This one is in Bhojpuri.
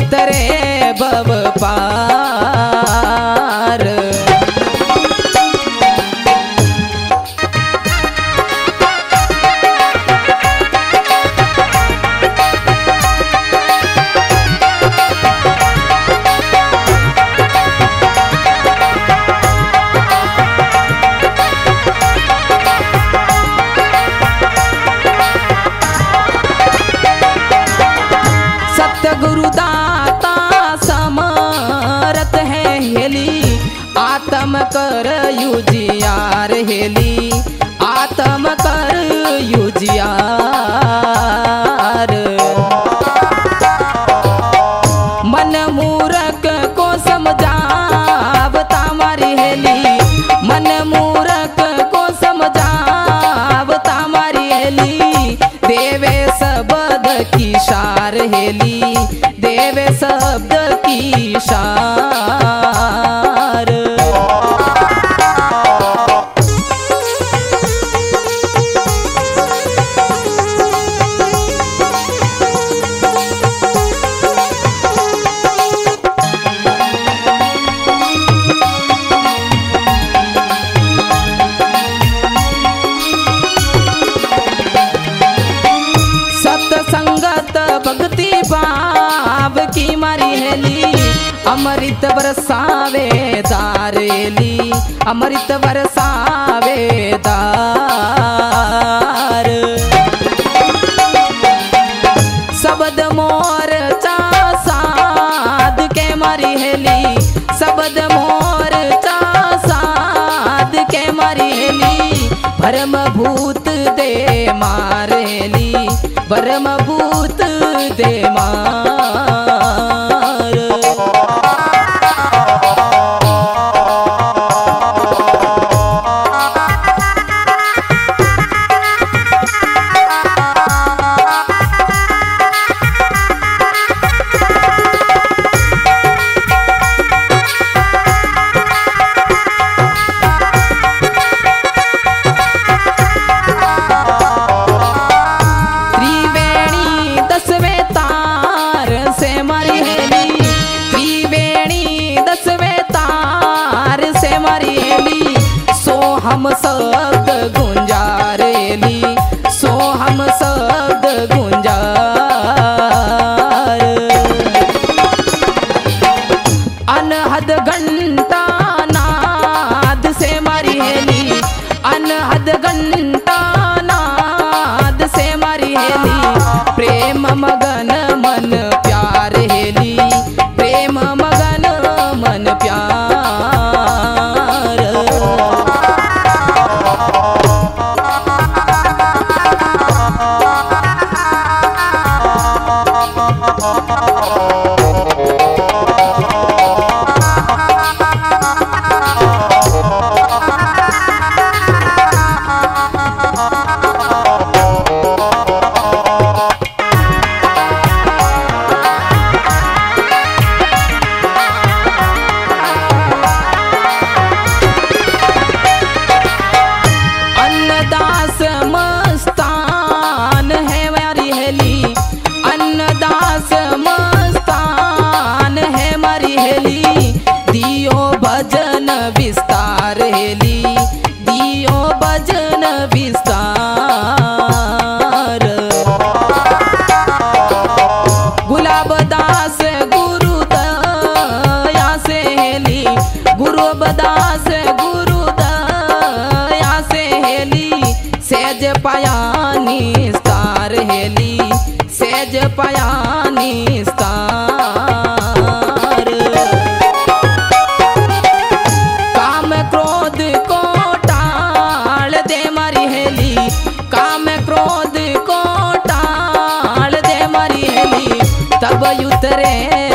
उतरे भव पार। गुरुदाता समरथ है हेली आत्म कर युजियार हेली आत्म कर युजियार। मन मूरख को समझावता मारी हेली मन मूरख को समझावता मारी हेली देवे शब्द की शार हेली देवे शब्द की शार। सत्संगत भक्ति भाव की मारी हेली अमृत बरसावे दारेली अमृत बरसावे दार। शब्द मोर चा साध के मारी हेली शब्द मोर चा साध के मारी हेली भरम भूत दे मारेली भरम भूत दे मार। हम शब्द गुंजारेली सो हम शब्द गुंजार। अनहद घंटा नाद से मारी हेली अनहद घंटा नाद से मारी हेली प्रेम मगन मन प्यार हेली प्रेम मगन मन प्यार। भजन विस्तार हेली दियो भजन विस्तार। गुलाबदास गुरुदया से हेली गुरुबदास गुरुदया से हेली सेज पयानी स्तार हेली सेज पयानी स्तार। काम क्रोध को टाल दे मारी हेली काम क्रोध को टाल दे मारी हेली तब उतरे